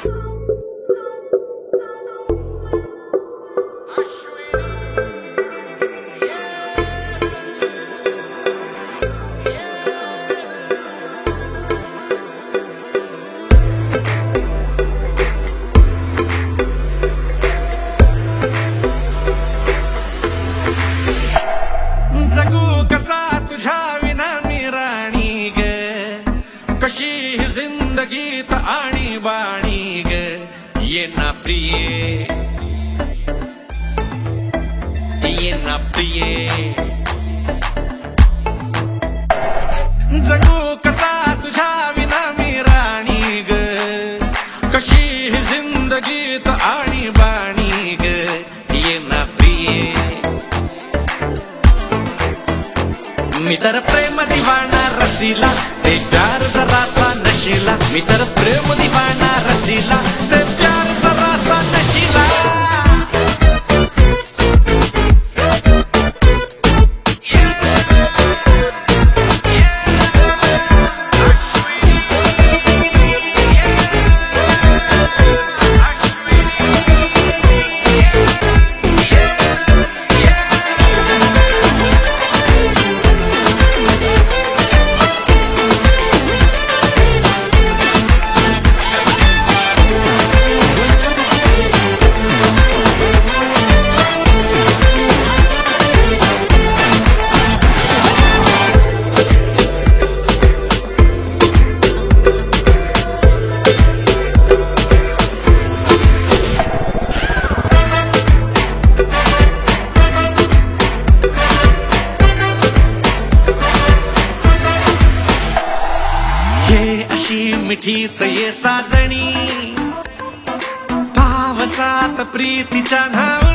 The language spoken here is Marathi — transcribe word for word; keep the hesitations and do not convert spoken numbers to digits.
जगू कसा तुझ्या विना मी राणी ग, कशी ही जिंदगीत आणि बाणी ग. ये ना प्रिये, ये ना प्रिये. जगू कसा तुझ्या विना मी राणी ग, कशी ही जिंदगीत आणि बाणी ग. ये ना प्रिये. मी तर प्रेम दिवाना रसीला, ते प्यार जरासा नशीला. मी तर प्रेम दिवाना रसीला, ते प्यार जरासा नशीला. मिठीत ये साजणी, पावसात प्रीतीच्या नाव